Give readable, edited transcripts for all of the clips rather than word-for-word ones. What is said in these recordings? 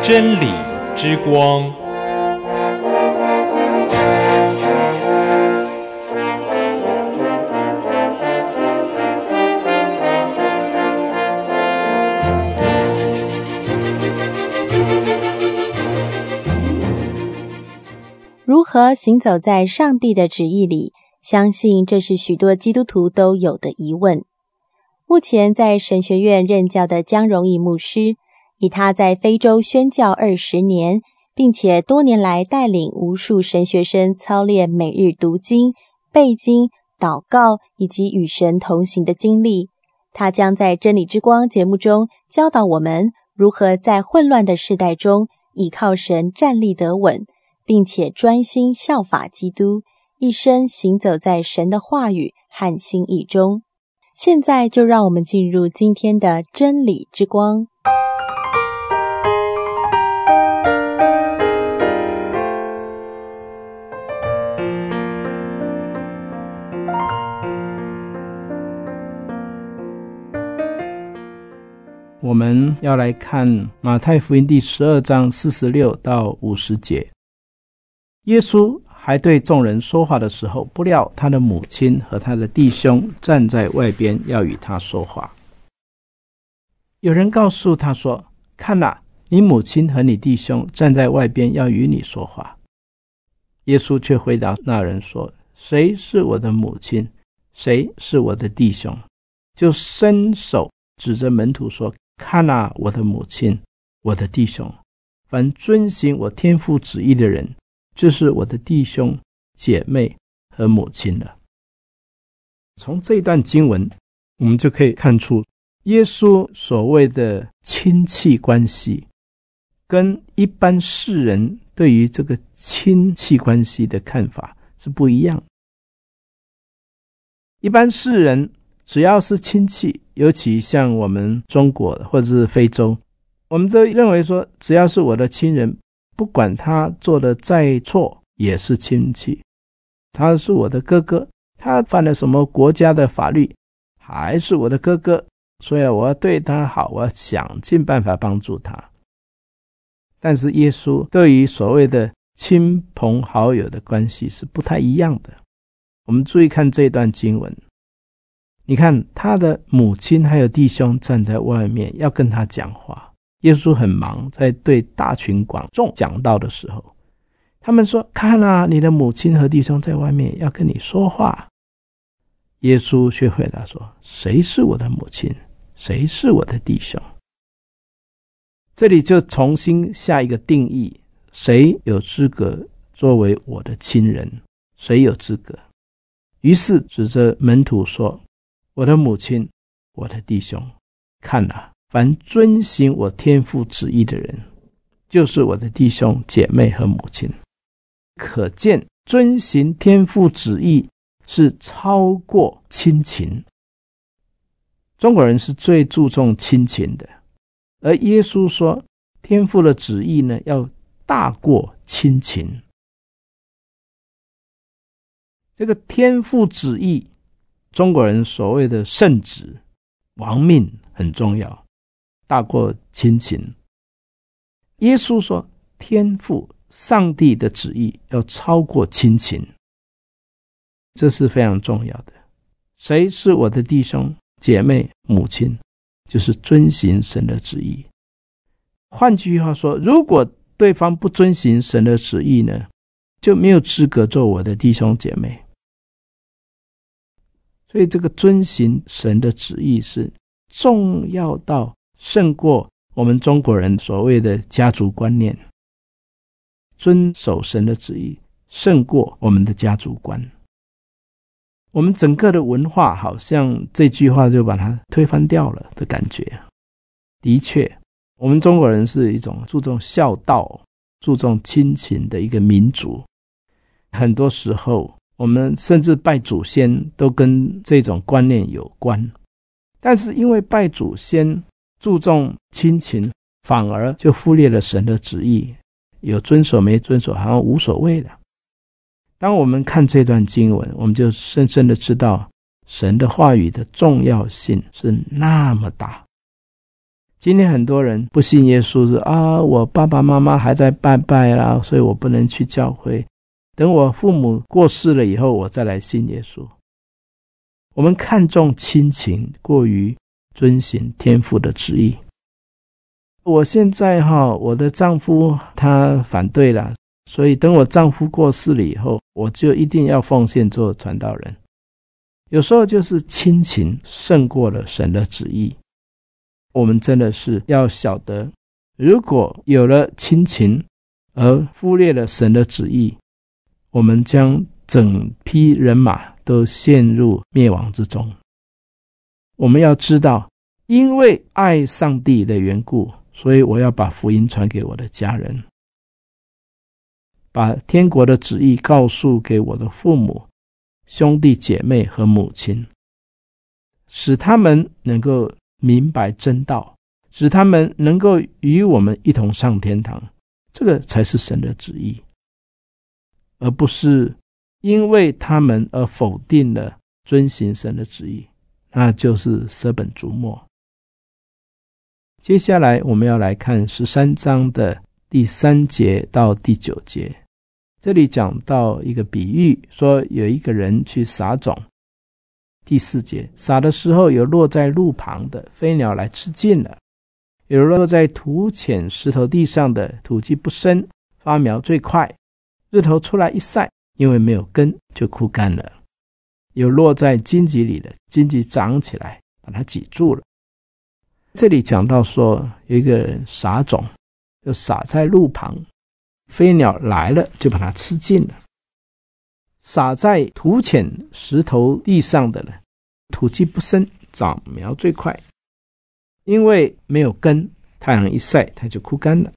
真理之光。 如何行走在上帝的旨意里？相信这是许多基督徒都有的疑问。目前在神学院任教的江荣义牧师，以他在非洲宣教20年，并且多年来带领无数神学生操练每日读经、背经、祷告以及与神同行的经历，他将在真理之光节目中教导我们如何在混乱的世代中倚靠神站立得稳，并且专心效法基督，一生行走在神的话语和心意中。现在就让我们进入今天的真理之光。 我们要来看马太福音第12章46到50节。耶稣还对众人说话的时候，不料他的母亲和他的弟兄站在外边要与他说话。有人告诉他说，看哪，你母亲和你弟兄站在外边要与你说话。耶稣却回答那人说，谁是我的母亲，谁是我的弟兄？就伸手指着门徒说，看哪，我的母亲，我的弟兄，凡遵行我天父旨意的人，就是我的弟兄姐妹和母亲了。从这段经文我们就可以看出，耶稣所谓的亲戚关系跟一般世人对于这个亲戚关系的看法是不一样的。一般世人只要是亲戚，尤其像我们中国或者是非洲，我们都认为说，只要是我的亲人，不管他做的再错也是亲戚，他是我的哥哥，他犯了什么国家的法律还是我的哥哥，所以我要对他好，我要想尽办法帮助他。但是耶稣对于所谓的亲朋好友的关系是不太一样的。我们注意看这段经文，你看他的母亲还有弟兄站在外面要跟他讲话，耶稣很忙，在对大群广众讲道的时候，他们说，看啊，你的母亲和弟兄在外面要跟你说话。耶稣却回答说，谁是我的母亲，谁是我的弟兄？这里就重新下一个定义，谁有资格作为我的亲人，谁有资格？于是指着门徒说，我的母亲，我的弟兄，看啊，凡遵行我天父旨意的人，就是我的弟兄姐妹和母亲。可见遵行天父旨意是超过亲情。中国人是最注重亲情的，而耶稣说天父的旨意呢，要大过亲情。这个天父旨意，中国人所谓的圣旨、亡命很重要，大过亲情。耶稣说天父上帝的旨意要超过亲情，这是非常重要的。谁是我的弟兄姐妹母亲，就是遵行神的旨意。换句话说，如果对方不遵行神的旨意呢，就没有资格做我的弟兄姐妹。所以这个遵行神的旨意是重要到胜过我们中国人所谓的家族观念，遵守神的旨意胜过我们的家族观。我们整个的文化好像这句话就把它推翻掉了的感觉。的确，我们中国人是一种注重孝道、注重亲情的一个民族，很多时候我们甚至拜祖先都跟这种观念有关。但是因为拜祖先注重亲情，反而就忽略了神的旨意，有遵守没遵守好像无所谓了。当我们看这段经文，我们就深深的知道神的话语的重要性是那么大。 今天很多人不信耶稣，是我爸爸妈妈还在拜拜啦，所以我不能去教会，等我父母过世了以后我再来信耶稣。我们看重亲情过于遵行天父的旨意。我现在我的丈夫他反对了，所以等我丈夫过世了以后，我就一定要奉献做传道人。有时候就是亲情胜过了神的旨意。我们真的是要晓得，如果有了亲情而忽略了神的旨意，我们将整批人马都陷入灭亡之中。我们要知道，因为爱上帝的缘故，所以我要把福音传给我的家人，把天国的旨意告诉给我的父母、兄弟姐妹和母亲，使他们能够明白真道，使他们能够与我们一同上天堂。这个才是神的旨意，而不是因为他们而否定了遵行神的旨意，那就是舍本逐末。接下来我们要来看13章的第3节到第9节。这里讲到一个比喻，说有一个人去撒种。第4节，撒的时候有落在路旁的，飞鸟来吃尽了；有落在土浅石头地上的，土气不深，发苗最快，日头出来一晒，因为没有根就枯干了；有落在荆棘里的，荆棘长起来把它挤住了。这里讲到说有一个人撒种，就撒在路旁，飞鸟来了就把它吃尽了。撒在土浅石头地上的呢，土气不深，长苗最快，因为没有根，太阳一晒它就枯干了。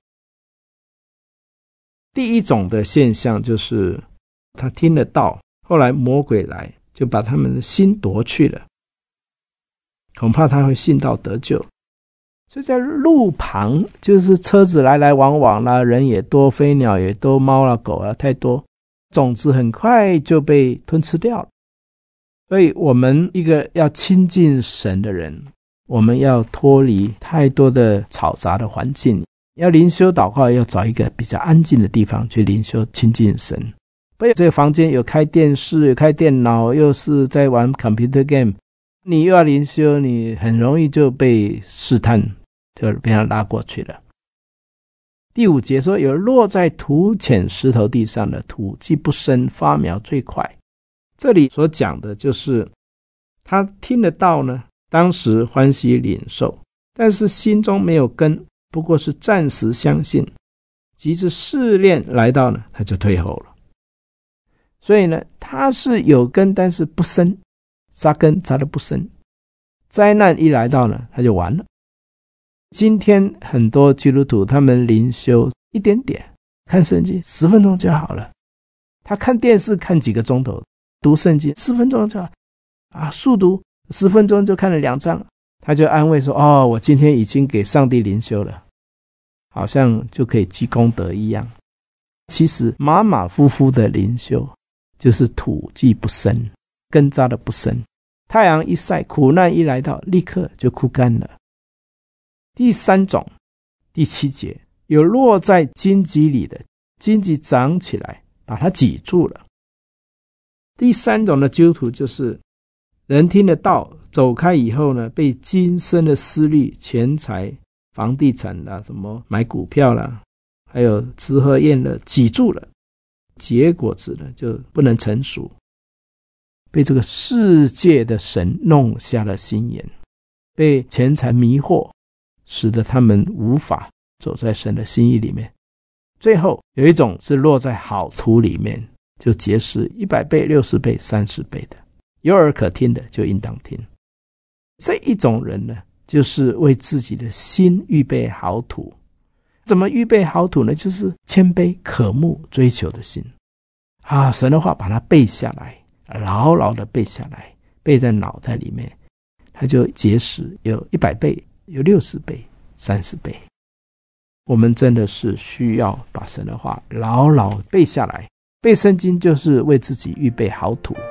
第一种的现象就是他听了道，后来魔鬼来就把他们的心夺去了，恐怕他会信道得救。所以在路旁，就是车子来来往往啦，人也多，飞鸟也多，猫啦狗啊太多，种子很快就被吞吃掉了。所以我们一个要亲近神的人，我们要脱离太多的嘈杂的环境，要灵修祷告，要找一个比较安静的地方去灵修亲近神。不要这个房间有开电视，有开电脑，又是在玩 computer game， 你又要灵修，你很容易就被试探，就被他拉过去了。第5节说，有落在土浅石头地上的，土气不深，发苗最快。这里所讲的就是他听得到呢，当时欢喜领受，但是心中没有根，不过是暂时相信，及至试炼来到呢，他就退后了。所以呢，他是有根，但是不深，扎根扎得不深，灾难一来到呢，他就完了。今天很多基督徒他们灵修一点点，看圣经10分钟就好了，他看电视看几个钟头，读圣经10分钟就好速读10分钟就看了2章，他就安慰说，我今天已经给上帝灵修了，好像就可以积功德一样。其实马马虎虎的灵修就是土气不深，根扎的不深，太阳一晒，苦难一来到，立刻就枯干了。第3种，第7节，有落在荆棘里的，荆棘长起来把它挤住了。第3种的基督徒就是人听得道，走开以后呢，被今生的思虑、钱财、房地产啦，什么买股票啦，还有吃喝宴乐挤住了，结果子呢就不能成熟，被这个世界的神弄瞎了心眼，被钱财迷惑，使得他们无法走在神的心意里面。最后有一种是落在好土里面，就结实100倍、60倍、30倍的，有耳可听的就应当听。这一种人呢，就是为自己的心预备好土。怎么预备好土呢？就是谦卑、渴慕、追求的心神的话把它背下来，牢牢的背下来，背在脑袋里面，它就结实，有100倍，有60倍、30倍。我们真的是需要把神的话牢牢背下来，背圣经就是为自己预备好土。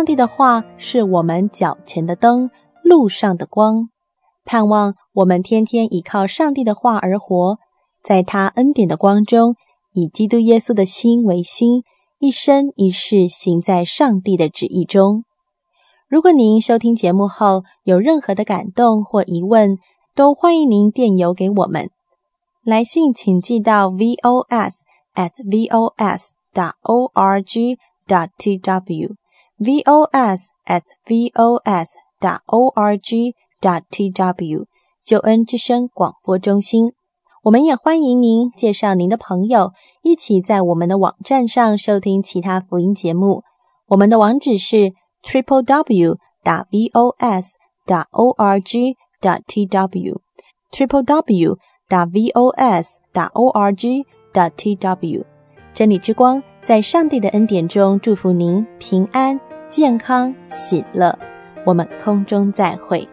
上帝的话是我们脚前的灯，路上的光。盼望我们天天依靠上帝的话而活，在他恩典的光中，以基督耶稣的心为心，一生一世行在上帝的旨意中。如果您收听节目后有任何的感动或疑问，都欢迎您电邮给我们。来信请寄到 vos@vos.org.tw vos@vos.org.tw 救恩之声广播中心。我们也欢迎您介绍您的朋友，一起在我们的网站上收听其他福音节目。我们的网址是 www.vos.org.tw www.vos.org.tw 真理之光在上帝的恩典中祝福您平安、健康、喜乐。我们空中再会。